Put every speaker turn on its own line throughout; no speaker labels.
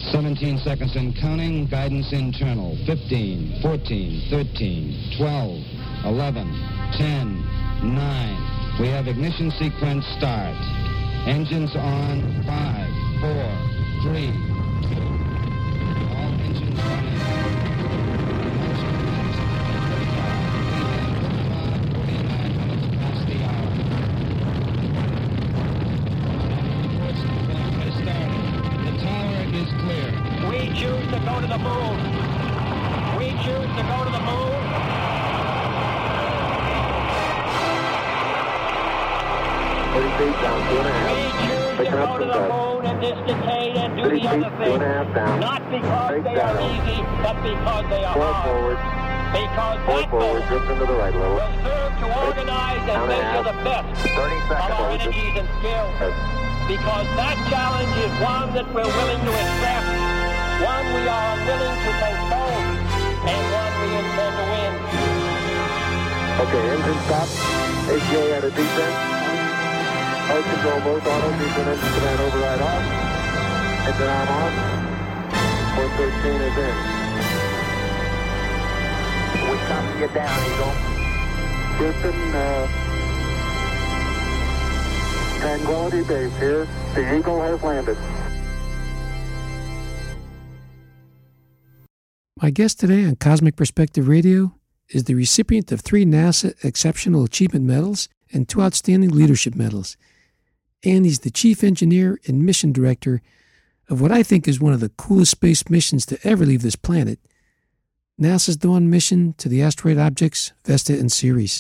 17 seconds and counting. Guidance internal. 15, 14, 13, 12, 11, 10, 9. We have ignition sequence start. Engines on. 5, 4, 3, 2. All engines running.
We choose to go to the moon. We choose to go to the moon.
30 feet down, 2.5.
We choose to go to the moon in this decade and do the other things.
2.5 down.
Not because they are easy, but because they are hard.
Forward.
Because
Forward,
that
forward,
goal
drift into the right a little.
will serve to organize and measure the best
30
of
seconds.
our energies and skills. Because that challenge is one that we're willing to accept, one we are willing to postpone, and one we intend to win.
Okay, engine stop. ACA at a descent. Post control both auto, descent engine command override off. Engine arm on. 413 is in.
We copy you down, Eagle.
Houston, Tranquility Base here. The Eagle has landed.
My guest today on Cosmic Perspective Radio is the recipient of 3 NASA Exceptional Achievement Medals and 2 Outstanding Leadership Medals. And he's the Chief Engineer and Mission Director of what I think is one of the coolest space missions to ever leave this planet, NASA's Dawn mission to the asteroid objects Vesta and Ceres.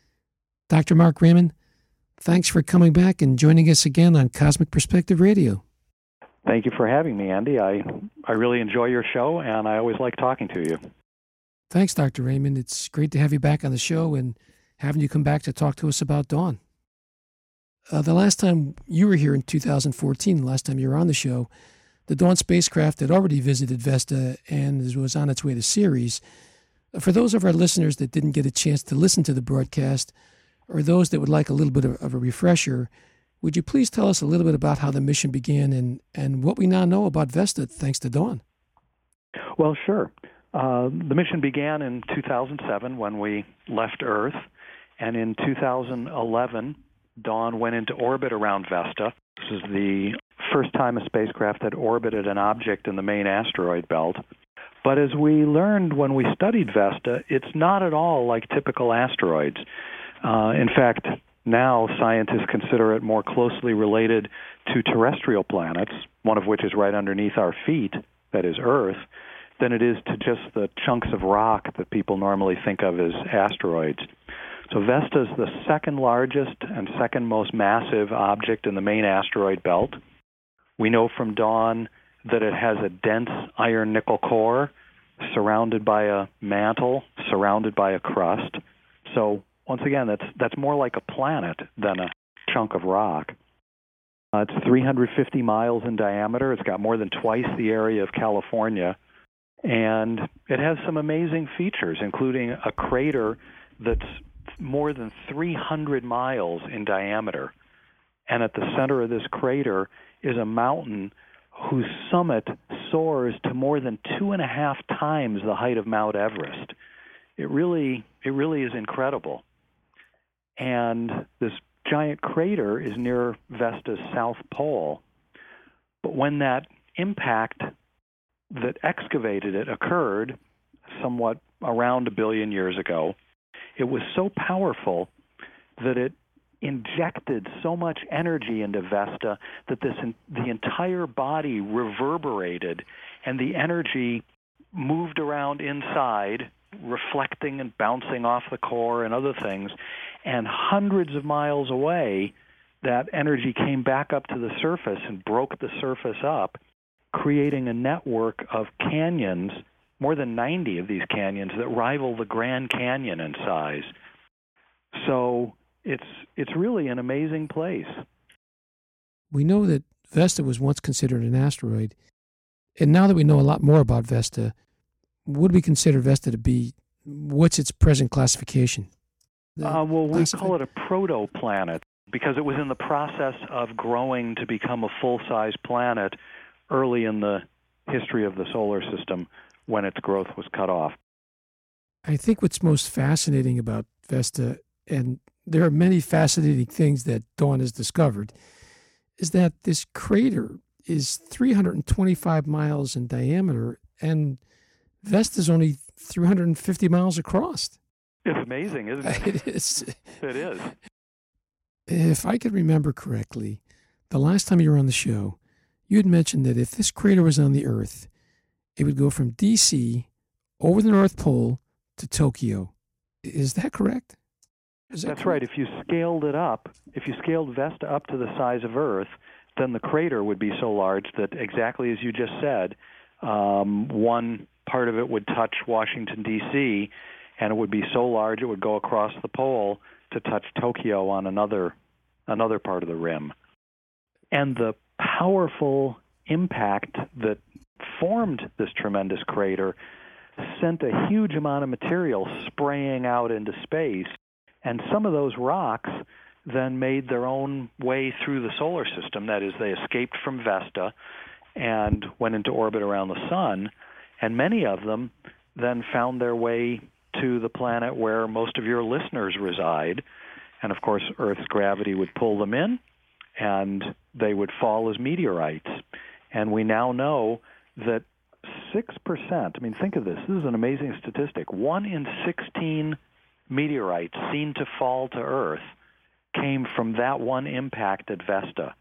Dr. Mark Raymond, thanks for coming back and joining us again on Cosmic Perspective Radio.
Thank you for having me, Andy. I really enjoy your show, and I always like talking to you.
Thanks, Dr. Raymond. It's great to have you back on the show and having you come back to talk to us about Dawn. The last time you were here in 2014, the last time you were on the show, the Dawn spacecraft had already visited Vesta and was on its way to Ceres. For those of our listeners that didn't get a chance to listen to the broadcast, or those that would like a little bit of a refresher, would you please tell us a little bit about how the mission began and what we now know about Vesta thanks to Dawn?
Well, sure. The mission began in 2007 when we left Earth, and in 2011, Dawn went into orbit around Vesta. This is the first time a spacecraft had orbited an object in the main asteroid belt. But as we learned when we studied Vesta, it's not at all like typical asteroids. In fact, now scientists consider it more closely related to terrestrial planets, one of which is right underneath our feet, that is Earth, than it is to just the chunks of rock that people normally think of as asteroids. So Vesta is the second largest and second most massive object in the main asteroid belt. We know from Dawn that it has a dense iron-nickel core surrounded by a mantle, surrounded by a crust. So once again, that's more like a planet than a chunk of rock. It's 350 miles in diameter. It's got more than twice the area of California. And it has some amazing features, including a crater that's more than 300 miles in diameter. And at the center of this crater is a mountain whose summit soars to more than 2.5 times the height of Mount Everest. It really is incredible. And this giant crater is near Vesta's south pole. But when that impact that excavated it occurred somewhat around 1 billion years ago, it was so powerful that it injected so much energy into Vesta that the entire body reverberated, and the energy moved around inside, reflecting and bouncing off the core and other things. And hundreds of miles away, that energy came back up to the surface and broke the surface up, creating a network of canyons, more than 90 of these canyons, that rival the Grand Canyon in size. So it's really an amazing place.
We know that Vesta was once considered an asteroid, and now that we know a lot more about Vesta, would we consider Vesta to be, what's its present classification?
Well, we call it a protoplanet because it was in the process of growing to become a full-size planet early in the history of the solar system when its growth was cut off.
I think what's most fascinating about Vesta, and there are many fascinating things that Dawn has discovered, is that this crater is 325 miles in diameter, and Vesta's only 350 miles across.
It's amazing, isn't it?
It is.
It is.
If I could remember correctly, the last time you were on the show, you had mentioned that if this crater was on the Earth, it would go from D.C. over the North Pole to Tokyo. Is that correct?
That's right. If you scaled it up, if you scaled Vesta up to the size of Earth, then the crater would be so large that, exactly as you just said, one part of it would touch Washington, D.C., and it would be so large it would go across the pole to touch Tokyo on another part of the rim. And the powerful impact that formed this tremendous crater sent a huge amount of material spraying out into space, and some of those rocks then made their own way through the solar system. That is, they escaped from Vesta and went into orbit around the sun, and many of them then found their way to the planet where most of your listeners reside. And of course, Earth's gravity would pull them in, and they would fall as meteorites. And we now know that 6%, I mean, think of this. This is an amazing statistic. 1 in 16 meteorites seen to fall to Earth came from that one impact at Vesta.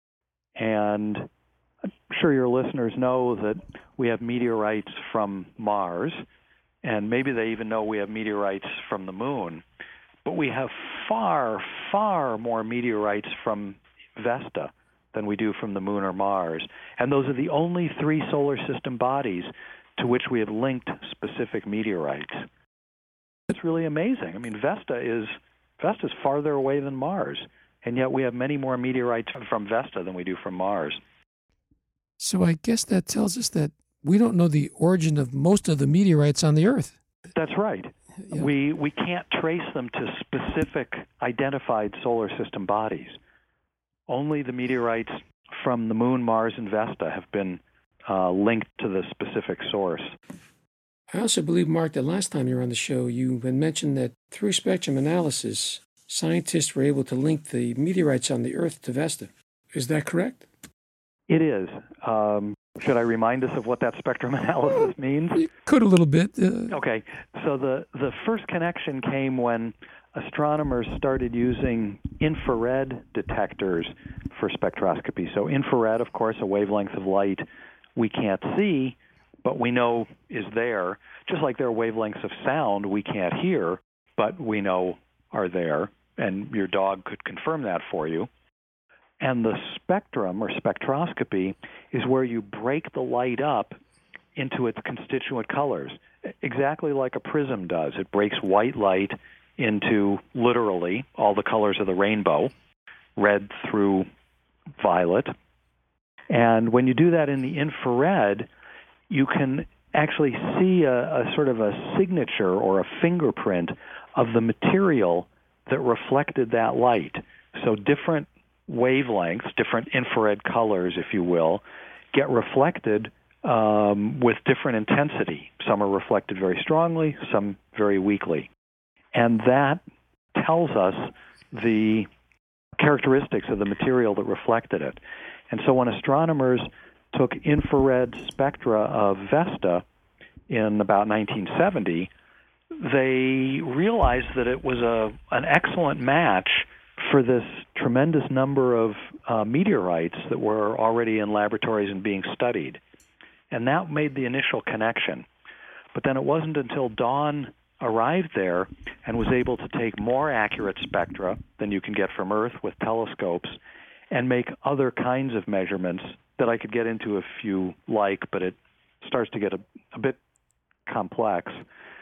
And I'm sure your listeners know that we have meteorites from Mars, and maybe they even know we have meteorites from the moon. But we have far, far more meteorites from Vesta than we do from the moon or Mars. And those are the only 3 solar system bodies to which we have linked specific meteorites. It's really amazing. I mean, Vesta's farther away than Mars, and yet we have many more meteorites from Vesta than we do from Mars.
So I guess that tells us that we don't know the origin of most of the meteorites on the Earth.
That's right.
Yeah.
We can't trace them to specific identified solar system bodies. Only the meteorites from the moon, Mars, and Vesta have been linked to the specific source.
I also believe, Mark, that last time you were on the show, you had mentioned that through spectrum analysis, scientists were able to link the meteorites on the Earth to Vesta. Is that correct?
It is. Should I remind us of what that spectrum analysis means?
You could a little bit.
Okay. So the first connection came when astronomers started using infrared detectors for spectroscopy. So infrared, of course, a wavelength of light we can't see, but we know is there. Just like there are wavelengths of sound we can't hear, but we know are there, and your dog could confirm that for you. And the spectrum, or spectroscopy, is where you break the light up into its constituent colors, exactly like a prism does. It breaks white light into, literally, all the colors of the rainbow, red through violet. And when you do that in the infrared, you can actually see a sort of a signature or a fingerprint of the material that reflected that light. So different wavelengths, different infrared colors, if you will, get reflected with different intensity. Some are reflected very strongly, some very weakly. And that tells us the characteristics of the material that reflected it. And so when astronomers took infrared spectra of Vesta in about 1970, they realized that it was an excellent match for this tremendous number of meteorites that were already in laboratories and being studied. And that made the initial connection. But then it wasn't until Dawn arrived there and was able to take more accurate spectra than you can get from Earth with telescopes and make other kinds of measurements that I could get into if you like, but it starts to get a bit complex.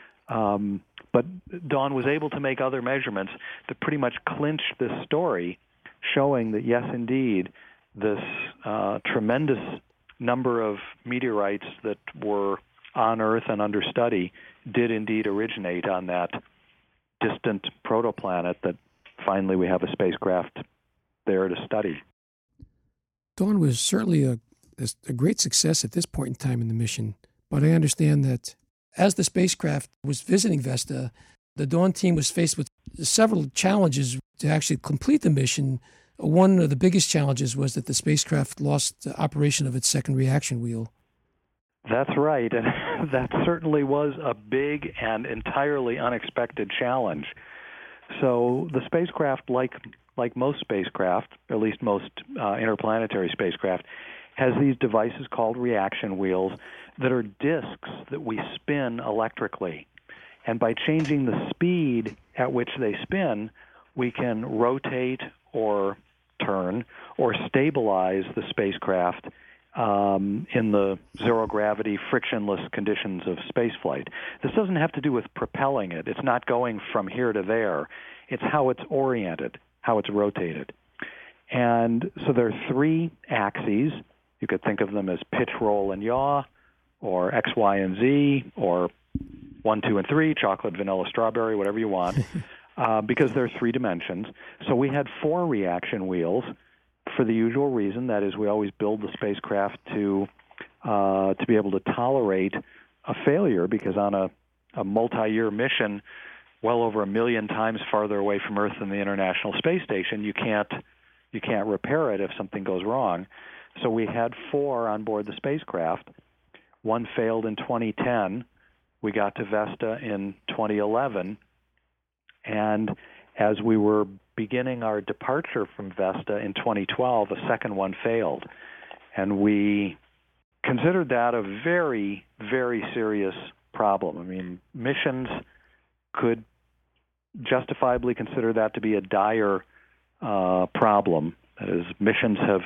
But Dawn was able to make other measurements that pretty much clinched this story, showing that, yes, indeed, this tremendous number of meteorites that were on Earth and under study did indeed originate on that distant protoplanet that finally we have a spacecraft there to study.
Dawn was certainly a a great success at this point in time in the mission. But I understand that as the spacecraft was visiting Vesta, the Dawn team was faced with several challenges to actually complete the mission. One of the biggest challenges was that the spacecraft lost operation of its second reaction wheel.
That's right, and that certainly was a big and entirely unexpected challenge. So the spacecraft, like most spacecraft, at least most interplanetary spacecraft, has these devices called reaction wheels that are disks that we spin electrically. And by changing the speed at which they spin, we can rotate or turn or stabilize the spacecraft in the zero-gravity, frictionless conditions of spaceflight. This doesn't have to do with propelling it. It's not going from here to there. It's how it's oriented, how it's rotated. And so there are three axes. You could think of them as pitch, roll, and yaw, or X, Y, and Z, or 1, 2, and 3, chocolate, vanilla, strawberry, whatever you want, because there are three dimensions. So we had 4 reaction wheels for the usual reason, that is, we always build the spacecraft to be able to tolerate a failure, because on a multi-year mission, well over 1 million times farther away from Earth than the International Space Station, you can't repair it if something goes wrong. So we had 4 on board the spacecraft. One failed in 2010. We got to Vesta in 2011, and as we were beginning our departure from Vesta in 2012, a second one failed. And we considered that a very, very serious problem. I mean, missions could justifiably consider that to be a dire problem. That is, missions have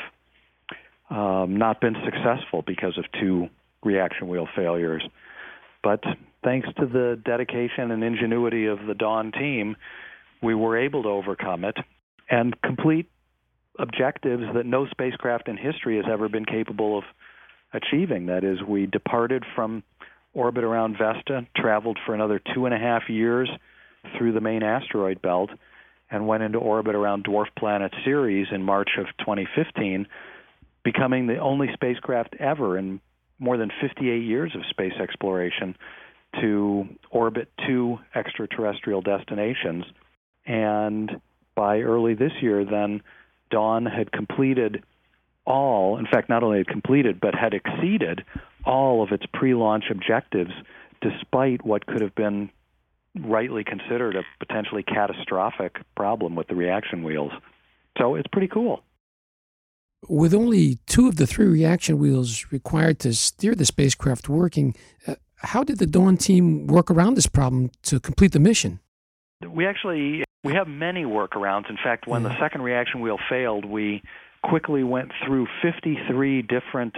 not been successful because of 2 reaction wheel failures. But thanks to the dedication and ingenuity of the Dawn team, we were able to overcome it and complete objectives that no spacecraft in history has ever been capable of achieving. That is, we departed from orbit around Vesta, traveled for another 2.5 years through the main asteroid belt, and went into orbit around dwarf planet Ceres in March of 2015, becoming the only spacecraft ever in more than 58 years of space exploration to orbit 2 extraterrestrial destinations. And by early this year, then, Dawn had completed all, in fact, not only had completed, but had exceeded all of its pre-launch objectives, despite what could have been rightly considered a potentially catastrophic problem with the reaction wheels. So it's pretty cool.
With only 2 of the 3 reaction wheels required to steer the spacecraft working, how did the Dawn team work around this problem to complete the mission?
We have many workarounds. In fact, when the second reaction wheel failed, we quickly went through 53 different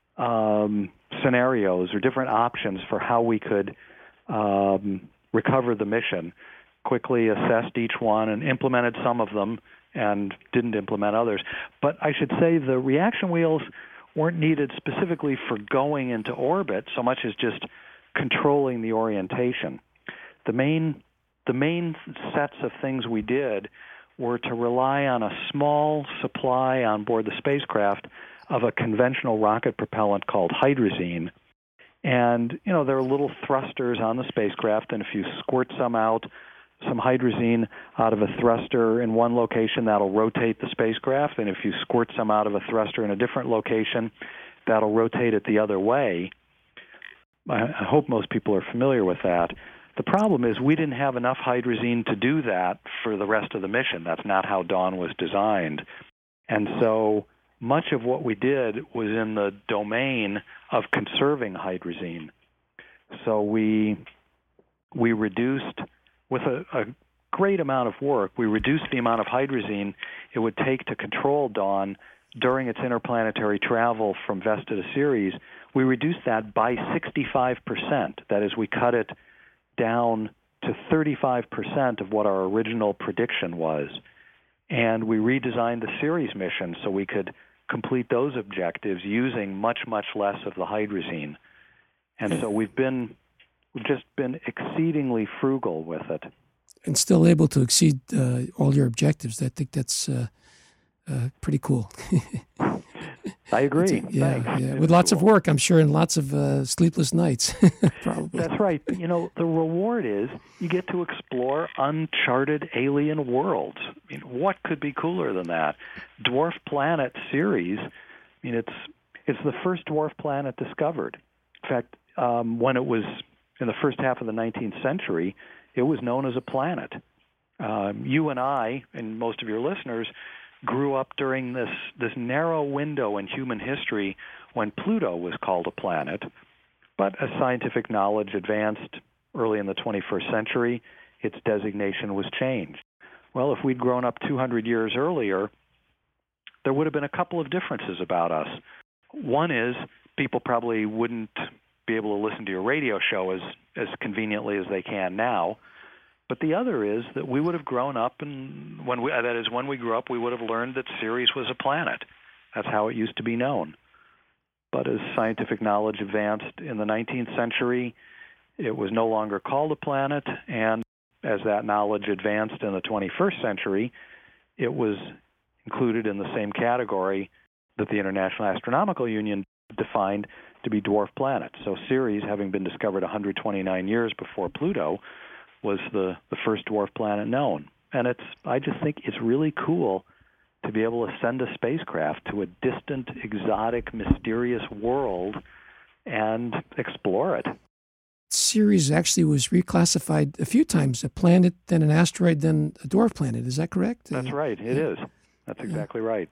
scenarios or different options for how we could recover the mission, quickly assessed each one and implemented some of them and didn't implement others. But I should say the reaction wheels weren't needed specifically for going into orbit so much as just controlling the orientation. The main sets of things we did were to rely on a small supply on board the spacecraft of a conventional rocket propellant called hydrazine. And, there are little thrusters on the spacecraft, and if you squirt some hydrazine out of a thruster in one location, that'll rotate the spacecraft, and if you squirt some out of a thruster in a different location, that'll rotate it the other way. I hope most people are familiar with that. The problem is we didn't have enough hydrazine to do that for the rest of the mission. That's not how Dawn was designed. And so much of what we did was in the domain of conserving hydrazine. So we reduced, with a great amount of work, we reduced the amount of hydrazine it would take to control Dawn during its interplanetary travel from Vesta to Ceres. We reduced that by 65%. That is, we cut it down to 35% of what our original prediction was. And we redesigned the Ceres mission so we could complete those objectives using much, much less of the hydrazine. And so we've just been exceedingly frugal with it.
And still able to exceed all your objectives. I think that's pretty cool.
I agree.
Yeah. With lots of work, I'm sure, and lots of sleepless nights, probably.
That's right. But, the reward is you get to explore uncharted alien worlds. What could be cooler than that? Dwarf Planet series, it's the first dwarf planet discovered. In fact, when it was in the first half of the 19th century, it was known as a planet. You and I, and most of your listeners, grew up during this narrow window in human history when Pluto was called a planet. But as scientific knowledge advanced early in the 21st century, its designation was changed. Well, if we'd grown up 200 years earlier, there would have been a couple of differences about us. One is people probably wouldn't be able to listen to your radio show as conveniently as they can now. But the other is that we would have grown up, and when we grew up, we would have learned that Ceres was a planet. That's how it used to be known. But as scientific knowledge advanced in the 19th century, it was no longer called a planet, and as that knowledge advanced in the 21st century, it was included in the same category that the International Astronomical Union defined to be dwarf planets. So Ceres, having been discovered 129 years before Pluto, was the first dwarf planet known. And I just think it's really cool to be able to send a spacecraft to a distant, exotic, mysterious world and explore it.
Ceres actually was reclassified a few times, a planet, then an asteroid, then a dwarf planet. Is that correct?
That's right. It is. That's exactly right.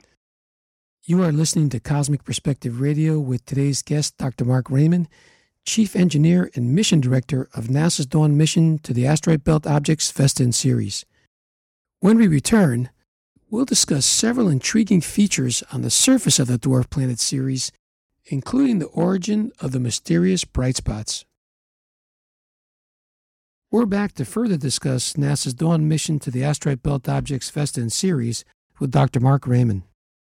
You are listening to Cosmic Perspective Radio with today's guest, Dr. Mark Raymond, Chief Engineer and Mission Director of NASA's Dawn mission to the asteroid belt objects Vesta and Ceres. When we return, we'll discuss several intriguing features on the surface of the dwarf planet Ceres, including the origin of the mysterious bright spots. We're back to further discuss NASA's Dawn mission to the asteroid belt objects Vesta and Ceres with Dr. Mark Raymond.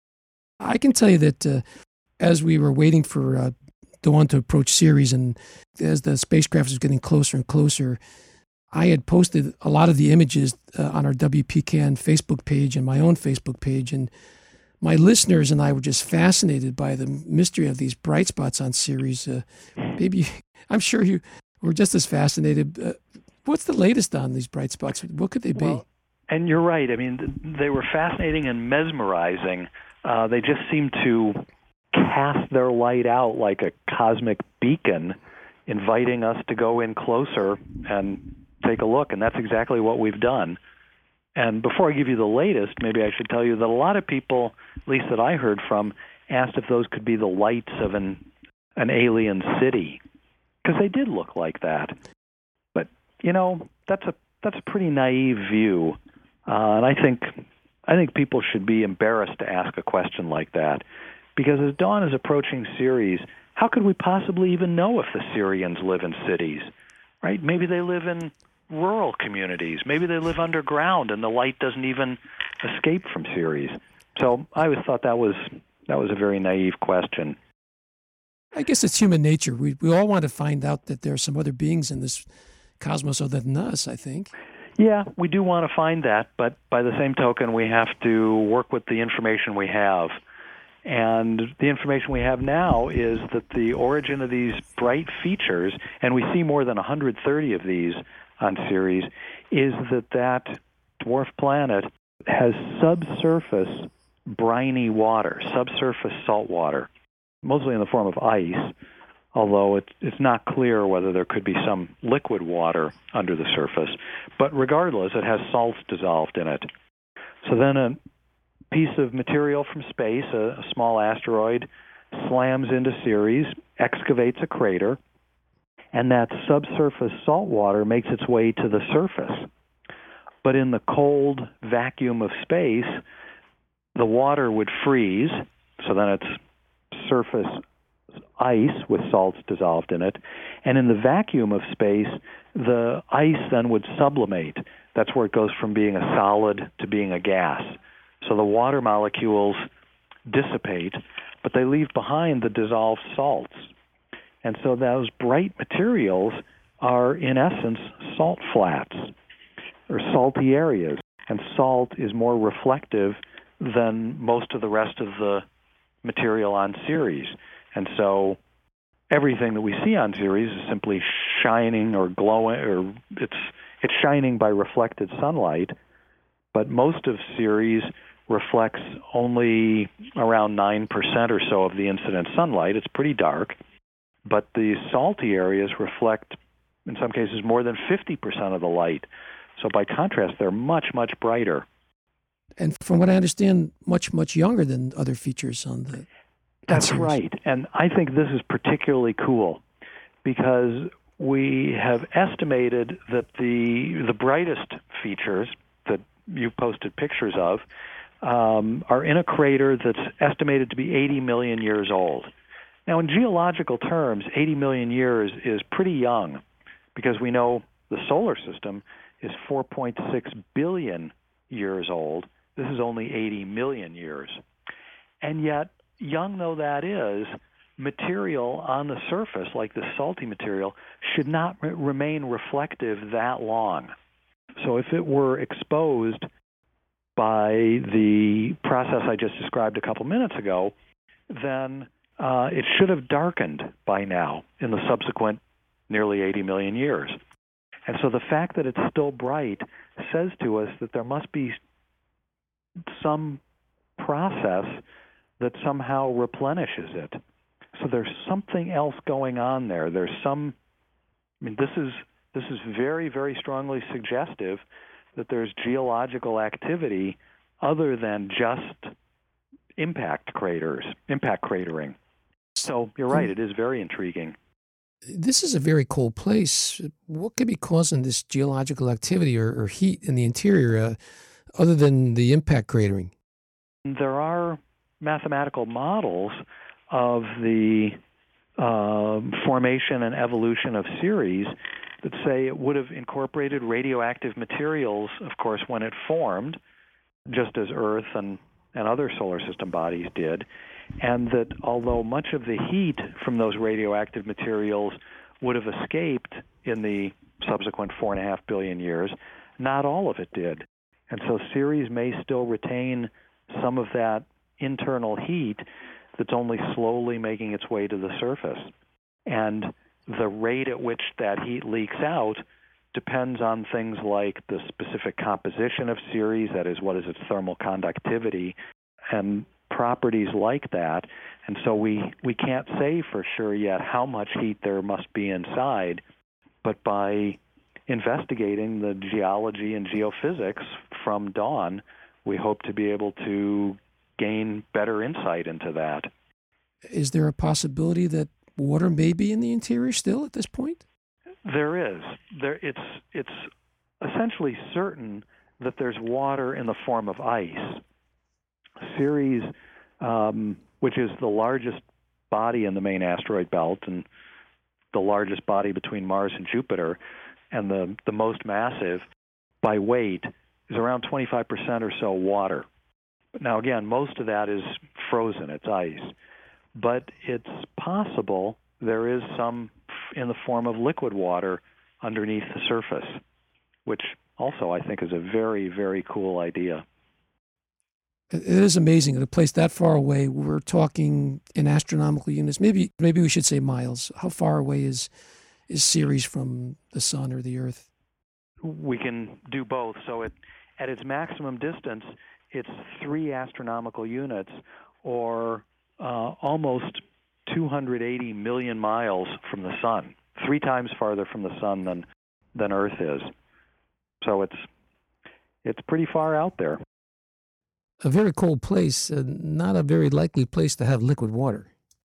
I can tell you that as we were waiting for Dawn to approach Ceres, and as the spacecraft was getting closer and closer, I had posted a lot of the images on our WPKN Facebook page and my own Facebook page, and my listeners and I were just fascinated by the mystery of these bright spots on Ceres. Maybe I'm sure you were just as fascinated. What's the latest on these bright spots? What could they be?
Well, and you're right. I mean, they were fascinating and mesmerizing. They just seem to cast their light out like a cosmic beacon, inviting us to go in closer and take a look, and that's exactly what we've done. And before I give you the latest, maybe I should tell you that a lot of people, at least that I heard from, asked if those could be the lights of an alien city, because they did look like that. But, that's a pretty naive view, and I think people should be embarrassed to ask a question like that. Because as Dawn is approaching Ceres, how could we possibly even know if the Sirians live in cities, right? Maybe they live in rural communities. Maybe they live underground and the light doesn't even escape from Ceres. So I always thought that was a very naive question.
I guess it's human nature. We all want to find out that there are some other beings in this cosmos other than us, I think.
Yeah, we do want to find that, but by the same token, we have to work with the information we have. And the information we have now is that the origin of these bright features, and we see more than 130 of these on Ceres, is that dwarf planet has subsurface briny water, subsurface salt water, mostly in the form of ice, although it's not clear whether there could be some liquid water under the surface. But regardless, it has salts dissolved in it. So then a piece of material from space, a small asteroid, slams into Ceres, excavates a crater, and that subsurface salt water makes its way to the surface. But in the cold vacuum of space, the water would freeze, so then it's surface ice with salts dissolved in it, and in the vacuum of space, the ice then would sublimate. That's where it goes from being a solid to being a gas. So the water molecules dissipate, but they leave behind the dissolved salts. And so those bright materials are, in essence, salt flats, or salty areas. And salt is more reflective than most of the rest of the material on Ceres. And so everything that we see on Ceres is simply shining or glowing, or it's shining by reflected sunlight. But most of Ceres reflects only around 9% or so of the incident sunlight. It's pretty dark. But the salty areas reflect, in some cases, more than 50% of the light. So by contrast, they're much, much brighter.
And from what I understand, much, much younger than other features on the...
That's right. And I think this is particularly cool because we have estimated that the brightest features that you posted pictures of are in a crater that's estimated to be 80 million years old. Now, in geological terms, 80 million years is pretty young because we know the solar system is 4.6 billion years old. This is only 80 million years. And yet, young though that is, material on the surface, like the salty material, should not remain reflective that long. So if it were exposed by the process I just described a couple minutes ago, then it should have darkened by now in the subsequent nearly 80 million years. And so the fact that it's still bright says to us that there must be some process that somehow replenishes it. So there's something else going on there. This is very, very strongly suggestive that there's geological activity other than just impact cratering. So you're right, it is very intriguing.
This is a very cold place. What could be causing this geological activity or heat in the interior other than the impact cratering?
There are mathematical models of the formation and evolution of Ceres that say it would have incorporated radioactive materials, of course, when it formed, just as Earth and other solar system bodies did, and that although much of the heat from those radioactive materials would have escaped in the subsequent 4.5 billion years, not all of it did. And so Ceres may still retain some of that internal heat that's only slowly making its way to the surface. And the rate at which that heat leaks out depends on things like the specific composition of Ceres, that is, what is its thermal conductivity, and properties like that. And so we can't say for sure yet how much heat there must be inside, but by investigating the geology and geophysics from Dawn, we hope to be able to gain better insight into that.
Is there a possibility that water may be in the interior still at this point?
There is. It's essentially certain that there's water in the form of ice. Ceres, which is the largest body in the main asteroid belt and the largest body between Mars and Jupiter, and the most massive by weight, is around 25% or so water. Now, again, most of that is frozen, it's ice. But it's possible there is some in the form of liquid water underneath the surface, which also I think is a very, very cool idea.
It is amazing. At a place that far away, we're talking in astronomical units. Maybe we should say miles. How far away is Ceres from the sun or the Earth?
We can do both. So at its maximum distance, it's 3 astronomical units, or almost 280 million miles from the sun, 3 times farther from the sun than Earth is. So it's pretty far out there.
A very cold place, not a very likely place to have liquid water.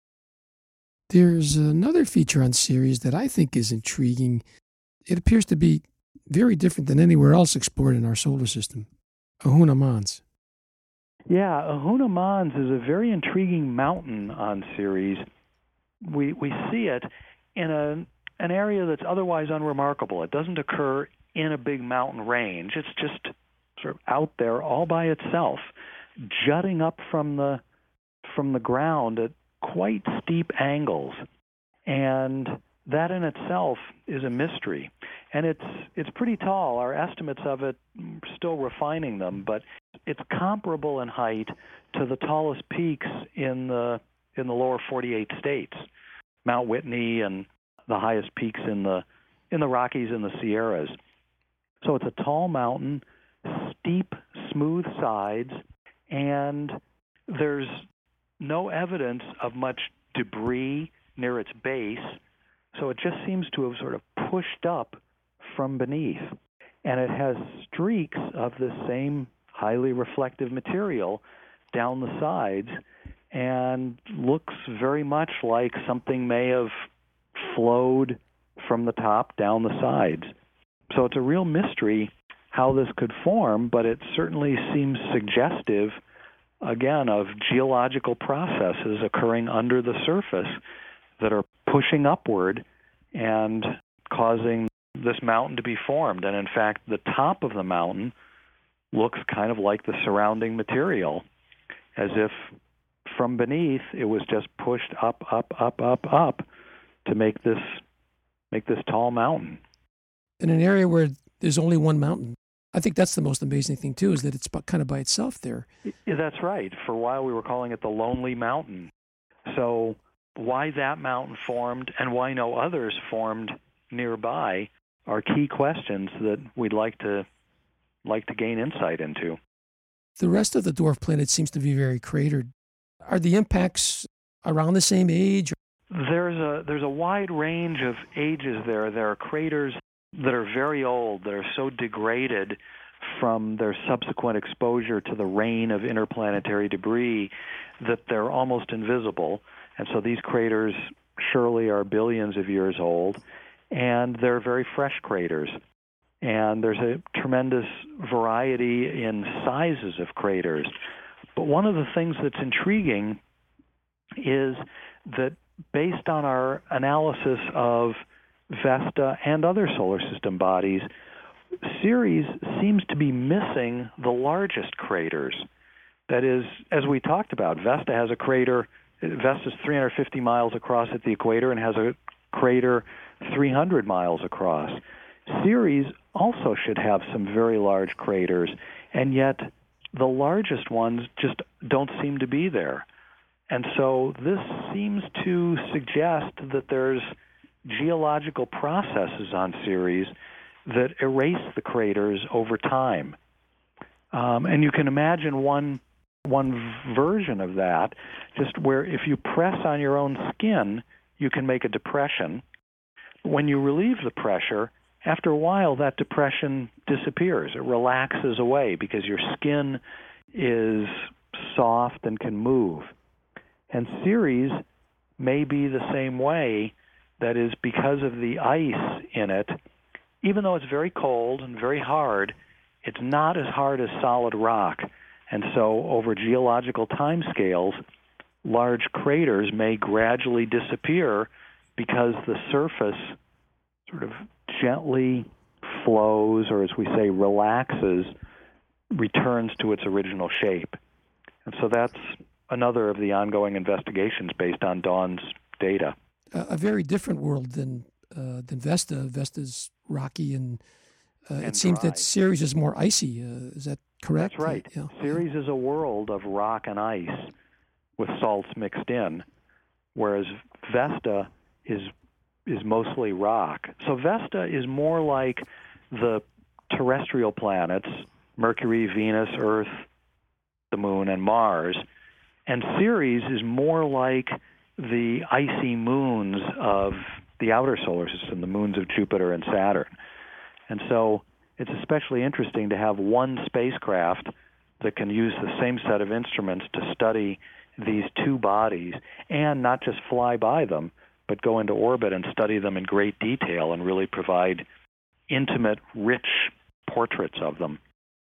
There's another feature on Ceres that I think is intriguing. It appears to be very different than anywhere else explored in our solar system. Ahuna Mons.
Yeah, Ahuna Mons is a very intriguing mountain on Ceres. We see it in an area that's otherwise unremarkable. It doesn't occur in a big mountain range. It's just sort of out there all by itself, jutting up from the ground at quite steep angles. And that in itself is a mystery. And it's pretty tall. Our estimates of it, still refining them, but it's comparable in height to the tallest peaks in the lower 48 states, Mount Whitney and the highest peaks in the Rockies and the Sierras. So it's a tall mountain, steep, smooth sides, and there's no evidence of much debris near its base, so it just seems to have sort of pushed up from beneath. And it has streaks of the same highly reflective material down the sides and looks very much like something may have flowed from the top down the sides. So it's a real mystery how this could form, but it certainly seems suggestive, again, of geological processes occurring under the surface that are pushing upward and causing this mountain to be formed. And in fact, the top of the mountain looks kind of like the surrounding material, as if from beneath it was just pushed up to make this tall mountain.
In an area where there's only one mountain. I think that's the most amazing thing, too, is that it's kind of by itself there.
Yeah, that's right. For a while we were calling it the Lonely Mountain. So why that mountain formed and why no others formed nearby are key questions that we'd like to gain insight into.
The rest of the dwarf planet seems to be very cratered. Are the impacts around the same age?
There's a wide range of ages there. There are craters that are very old, that are so degraded from their subsequent exposure to the rain of interplanetary debris that they're almost invisible. And so these craters surely are billions of years old, and they're very fresh craters. And there's a tremendous variety in sizes of craters. But one of the things that's intriguing is that based on our analysis of Vesta and other solar system bodies, Ceres seems to be missing the largest craters. That is, as we talked about, Vesta has a crater. Vesta's 350 miles across at the equator and has a crater 300 miles across. Ceres also should have some very large craters, and yet the largest ones just don't seem to be there. And so this seems to suggest that there's geological processes on Ceres that erase the craters over time. And you can imagine one version of that, just where if you press on your own skin, you can make a depression. When you relieve the pressure, after a while that depression disappears. It relaxes away because your skin is soft and can move. And Ceres may be the same way. That is, because of the ice in it, even though it's very cold and very hard, it's not as hard as solid rock. And so over geological timescales, large craters may gradually disappear because the surface sort of gently flows, or as we say, relaxes, returns to its original shape. And so that's another of the ongoing investigations based on Dawn's data.
A very different world than Vesta. Vesta's rocky, and it seems that Ceres is more icy. Is that correct?
That's right.
Yeah.
Ceres is a world of rock and ice with salts mixed in, whereas Vesta is mostly rock. So Vesta is more like the terrestrial planets, Mercury, Venus, Earth, the Moon, and Mars, and Ceres is more like the icy moons of the outer solar system, the moons of Jupiter and Saturn. And so it's especially interesting to have one spacecraft that can use the same set of instruments to study these two bodies and not just fly by them, but go into orbit and study them in great detail and really provide intimate, rich portraits of them.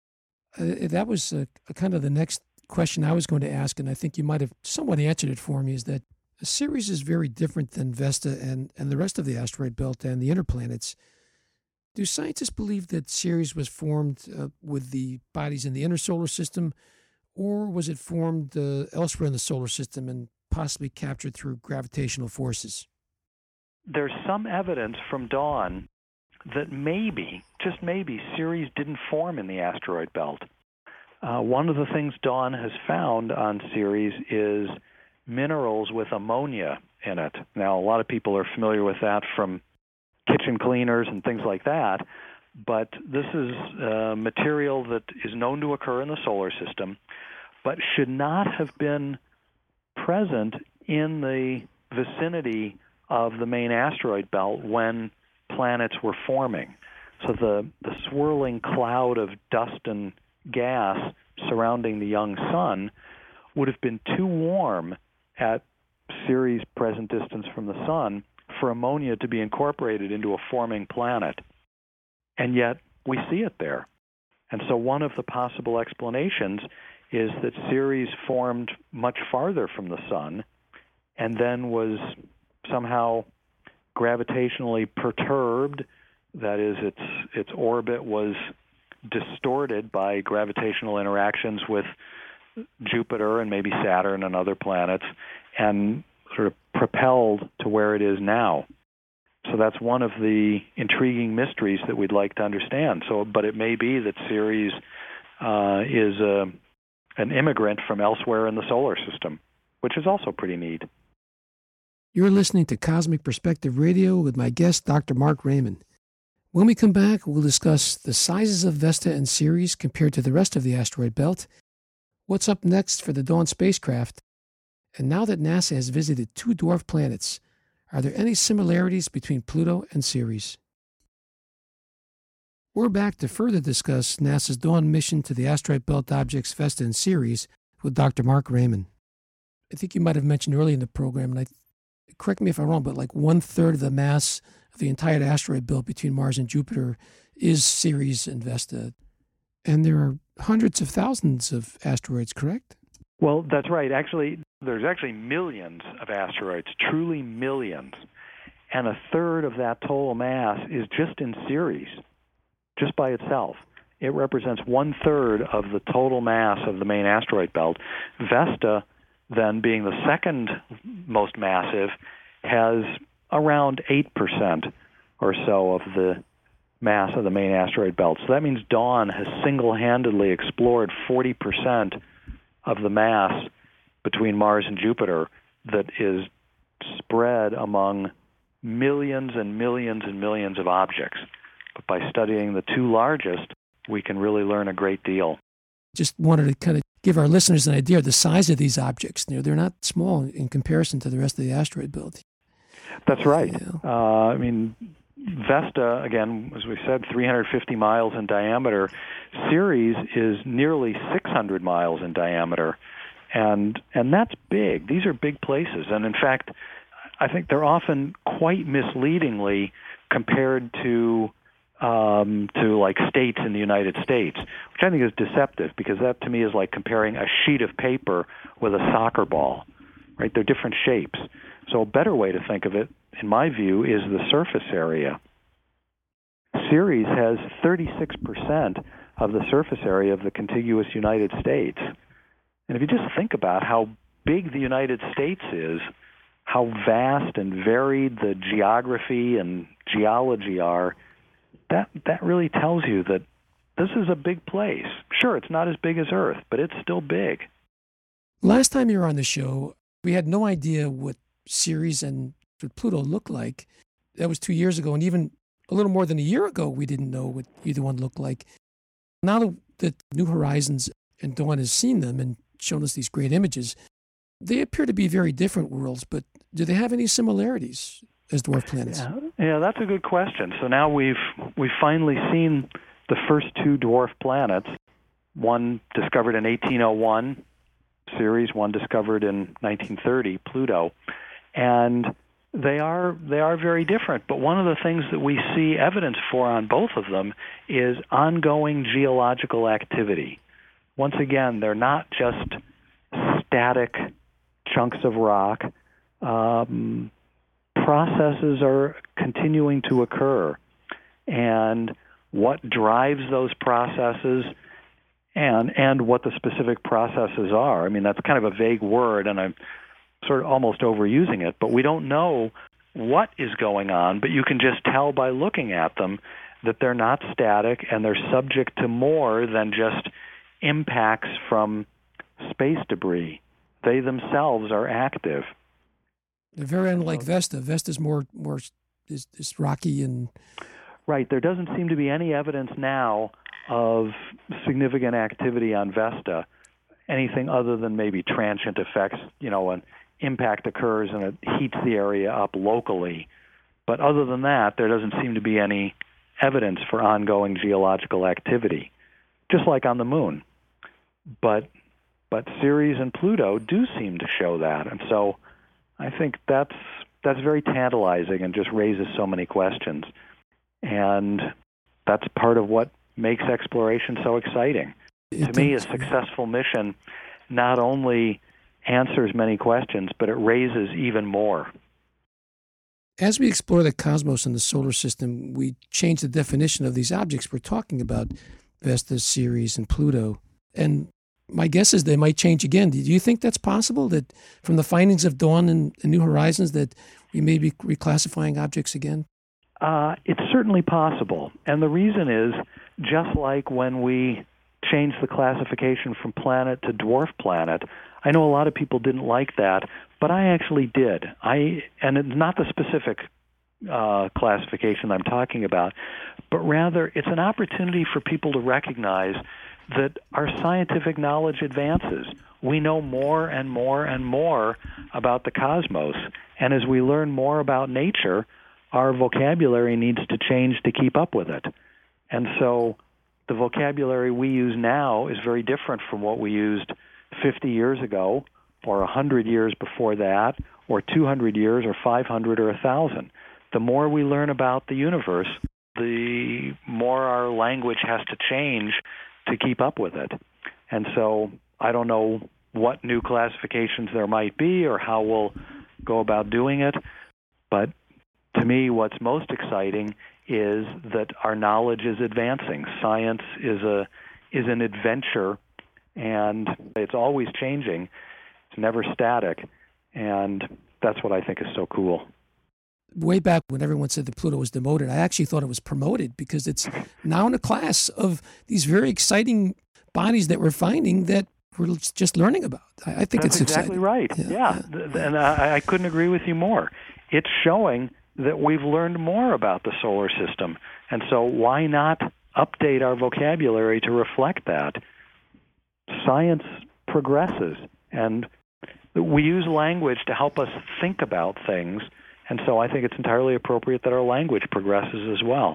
That was kind of the next question I was going to ask, and I think you might have somewhat answered it for me, is that Ceres is very different than Vesta and the rest of the asteroid belt and the inner planets. Do scientists believe that Ceres was formed with the bodies in the inner solar system, or was it formed elsewhere in the solar system and possibly captured through gravitational forces?
There's some evidence from Dawn that maybe, just maybe, Ceres didn't form in the asteroid belt. One of the things Dawn has found on Ceres is minerals with ammonia in it. Now, a lot of people are familiar with that from kitchen cleaners and things like that, but this is material that is known to occur in the solar system, but should not have been present in the vicinity of the main asteroid belt when planets were forming. So the swirling cloud of dust and gas surrounding the young sun would have been too warm at Ceres' present distance from the sun for ammonia to be incorporated into a forming planet. And yet we see it there. And so one of the possible explanations is that Ceres formed much farther from the sun and then was somehow gravitationally perturbed. That is, its orbit was distorted by gravitational interactions with Jupiter and maybe Saturn and other planets, and sort of propelled to where it is now. So that's one of the intriguing mysteries that we'd like to understand. But it may be that Ceres is an immigrant from elsewhere in the solar system, which is also pretty neat.
You're listening to Cosmic Perspective Radio with my guest, Dr. Mark Raymond. When we come back, we'll discuss the sizes of Vesta and Ceres compared to the rest of the asteroid belt, what's up next for the Dawn spacecraft, and now that NASA has visited 2 dwarf planets, are there any similarities between Pluto and Ceres? We're back to further discuss NASA's Dawn mission to the asteroid belt objects Vesta and Ceres with Dr. Mark Raymond. I think you might have mentioned early in the program, and correct me if I'm wrong, but like 1/3 of the mass of the entire asteroid belt between Mars and Jupiter is Ceres and Vesta. And there are hundreds of thousands of asteroids, correct?
Well, that's right. There's actually millions of asteroids, truly millions. And 1/3 of that total mass is just in Ceres, just by itself. It represents 1/3 of the total mass of the main asteroid belt. Vesta, then being the second most massive, has around 8% or so of the mass of the main asteroid belt. So that means Dawn has single-handedly explored 40% of the mass between Mars and Jupiter that is spread among millions and millions and millions of objects. But by studying the 2 largest, we can really learn a great deal.
Just wanted to kind of give our listeners an idea of the size of these objects. They're not small in comparison to the rest of the asteroid belt.
That's right. Vesta, again, as we said, 350 miles in diameter. Ceres is nearly 600 miles in diameter, and that's big. These are big places, and in fact, I think they're often quite misleadingly compared to like states in the United States, which I think is deceptive, because that to me is like comparing a sheet of paper with a soccer ball, right? They're different shapes. So a better way to think of it, in my view, is the surface area. Ceres has 36% of the surface area of the contiguous United States. And if you just think about how big the United States is, how vast and varied the geography and geology are, that really tells you that this is a big place. Sure, it's not as big as Earth, but it's still big.
Last time you were on the show, we had no idea what Ceres and Pluto looked like. That was 2 years ago, and even a little more than a year ago, we didn't know what either one looked like. Now that New Horizons and Dawn has seen them and shown us these great images, they appear to be very different worlds, but do they have any similarities as dwarf planets?
Yeah, that's a good question. So now we've finally seen the first 2 dwarf planets, one discovered in 1801, Ceres, one discovered in 1930, Pluto, and they are very different. But one of the things that we see evidence for on both of them is ongoing geological activity. Once again, they're not just static chunks of rock. Processes are continuing to occur, and what drives those processes and what the specific processes are. I mean, that's kind of a vague word, and I'm sort of almost overusing it, but we don't know what is going on, but you can just tell by looking at them that they're not static and they're subject to more than just impacts from space debris. They themselves are active.
They're very unlike Vesta. Vesta's more is rocky and...
Right. There doesn't seem to be any evidence now of significant activity on Vesta, anything other than maybe transient effects, an impact occurs and it heats the area up locally. But other than that, there doesn't seem to be any evidence for ongoing geological activity, just like on the Moon. But Ceres and Pluto do seem to show that. And so I think that's very tantalizing and just raises so many questions. And that's part of what makes exploration so exciting. To me, a successful mission not only answers many questions, but it raises even more.
As we explore the cosmos and the solar system, we change the definition of these objects we're talking about, Vesta, Ceres, and Pluto. And my guess is they might change again. Do you think that's possible, that from the findings of Dawn and New Horizons that we may be reclassifying objects again?
It's certainly possible. And the reason is, just like when we changed the classification from planet to dwarf planet, I know a lot of people didn't like that, but I actually did. And it's not the specific classification I'm talking about, but rather it's an opportunity for people to recognize that our scientific knowledge advances. We know more and more and more about the cosmos, and as we learn more about nature, our vocabulary needs to change to keep up with it. And so the vocabulary we use now is very different from what we used 50 years ago, or 100 years before that, or 200 years, or 500, or 1,000. The more we learn about the universe, the more our language has to change to keep up with it. And so I don't know what new classifications there might be or how we'll go about doing it, but to me, what's most exciting is that our knowledge is advancing. Science is an adventure, and it's always changing. It's never static, and that's what I think is so cool.
Way back when everyone said that Pluto was demoted, I actually thought it was promoted because it's now in a class of these very exciting bodies that we're finding that we're just learning about. I think
that's
it's
exactly
exciting.
Right. Yeah. And I couldn't agree with you more. It's showing that we've learned more about the solar system, and so why not update our vocabulary to reflect that? Science progresses, and we use language to help us think about things, and so I think it's entirely appropriate that our language progresses as well.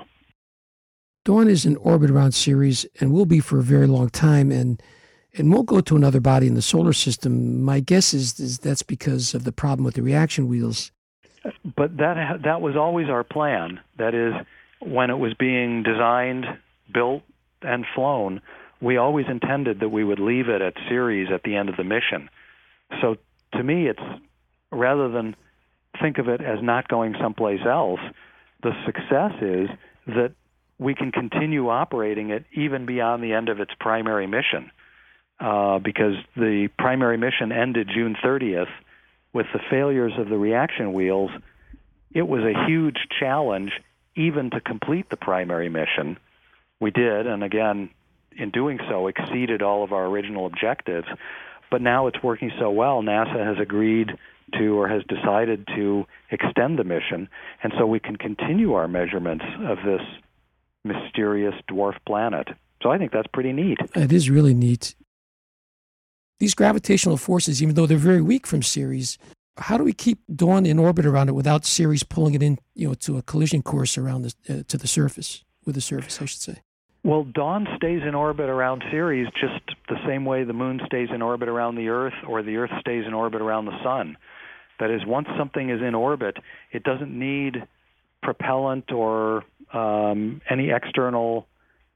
Dawn is in orbit around Ceres and will be for a very long time, and won't go to another body in the solar system. My guess is that's because of the problem with the reaction wheels.
But that was always our plan. That is, when it was being designed, built, and flown, we always intended that we would leave it at Ceres at the end of the mission. So to me, it's, rather than think of it as not going someplace else, the success is that we can continue operating it even beyond the end of its primary mission, because the primary mission ended June 30th. With the failures of the reaction wheels, it was a huge challenge even to complete the primary mission. We did, and again, in doing so, exceeded all of our original objectives. But now it's working so well, NASA has agreed to, or has decided to, extend the mission, and so we can continue our measurements of this mysterious dwarf planet. So I think that's pretty neat.
It is really neat. These gravitational forces, even though they're very weak from Ceres, how do we keep Dawn in orbit around it without Ceres pulling it in, to a collision course around to the surface, with the surface, I should say?
Well, Dawn stays in orbit around Ceres just the same way the Moon stays in orbit around the Earth, or the Earth stays in orbit around the Sun. That is, once something is in orbit, it doesn't need propellant or any external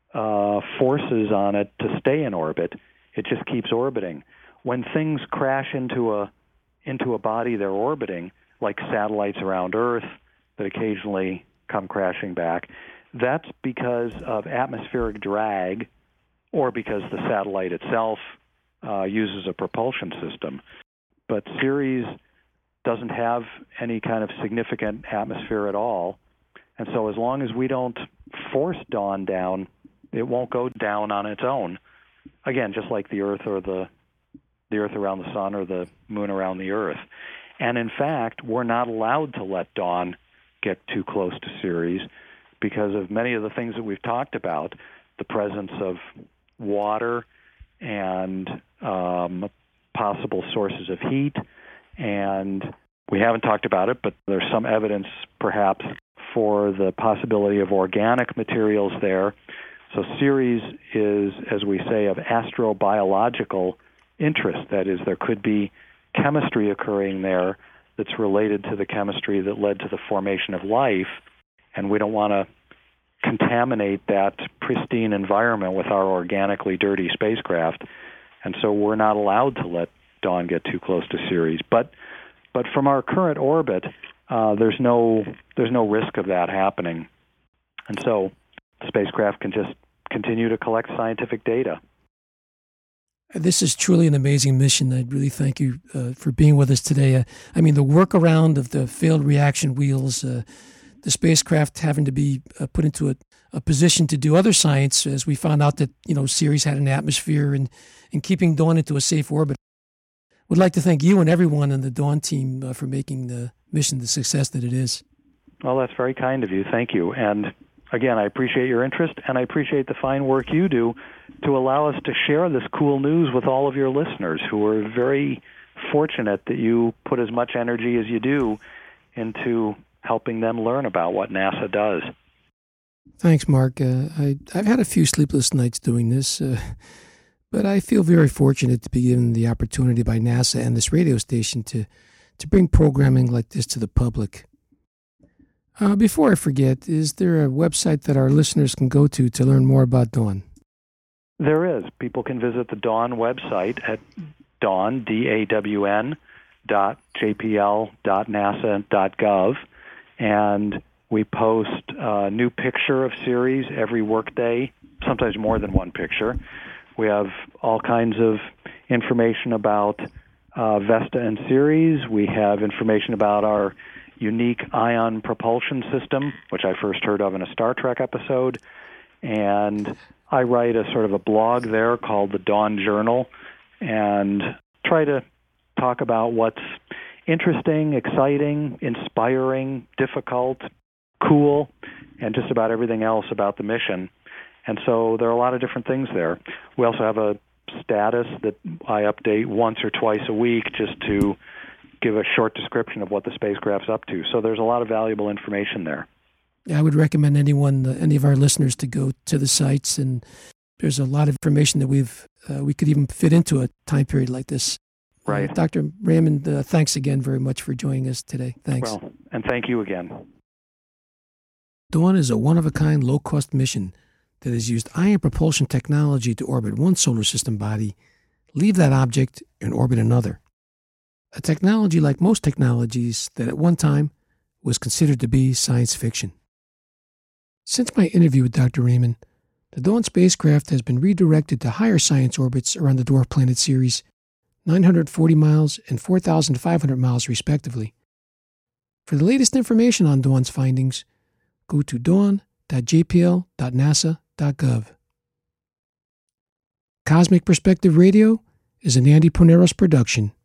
forces on it to stay in orbit. It just keeps orbiting. When things crash into a body they're orbiting, like satellites around Earth that occasionally come crashing back, that's because of atmospheric drag, or because the satellite itself uses a propulsion system. But Ceres doesn't have any kind of significant atmosphere at all, and so as long as we don't force Dawn down, it won't go down on its own. again, just like the Earth or the Earth around the Sun or the Moon around the Earth. And in fact, we're not allowed to let Dawn get too close to Ceres because of many of the things that we've talked about, the presence of water and possible sources of heat. And we haven't talked about it, but there's some evidence perhaps for the possibility of organic materials there. So Ceres is, as we say, of astrobiological interest. That is, there could be chemistry occurring there that's related to the chemistry that led to the formation of life, and we don't want to contaminate that pristine environment with our organically dirty spacecraft, and so we're not allowed to let Dawn get too close to Ceres. But from our current orbit, there's no risk of that happening, and so the spacecraft can just continue to collect scientific data.
This is truly an amazing mission. I really thank you for being with us today. I mean, the workaround of the failed reaction wheels, the spacecraft having to be put into a position to do other science, as we found out that, Ceres had an atmosphere, and keeping Dawn into a safe orbit. Would like to thank you and everyone on the Dawn team for making the mission the success that it is.
Well, that's very kind of you. Thank you. And again, I appreciate your interest, and I appreciate the fine work you do to allow us to share this cool news with all of your listeners, who are very fortunate that you put as much energy as you do into helping them learn about what NASA does.
Thanks, Mark. I've had a few sleepless nights doing this, but I feel very fortunate to be given the opportunity by NASA and this radio station to bring programming like this to the public. Before I forget, is there a website that our listeners can go to learn more about Dawn?
There is. People can visit the Dawn website at dawn, dawn.jpl.nasa.gov, and we post a new picture of Ceres every workday, sometimes more than one picture. We have all kinds of information about Vesta and Ceres. We have information about our unique ion propulsion system, which I first heard of in a Star Trek episode. And I write a sort of a blog there called the Dawn Journal, and try to talk about what's interesting, exciting, inspiring, difficult, cool, and just about everything else about the mission. And so there are a lot of different things there. We also have a status that I update once or twice a week just to give a short description of what the spacecraft's up to. So there's a lot of valuable information there.
Yeah, I would recommend any of our listeners to go to the sites, and there's a lot of information that we could even fit into a time period like this.
Right.
Dr. Raymond, thanks again very much for joining us today. Thanks.
Well, and thank you again.
Dawn is a one-of-a-kind, low-cost mission that has used ion propulsion technology to orbit one solar system body, leave that object, and orbit another. A technology like most technologies that at one time was considered to be science fiction. Since my interview with Dr. Raymond, the Dawn spacecraft has been redirected to higher science orbits around the dwarf planet Ceres, 940 miles and 4,500 miles respectively. For the latest information on Dawn's findings, go to dawn.jpl.nasa.gov. Cosmic Perspective Radio is an Andy Poneros production.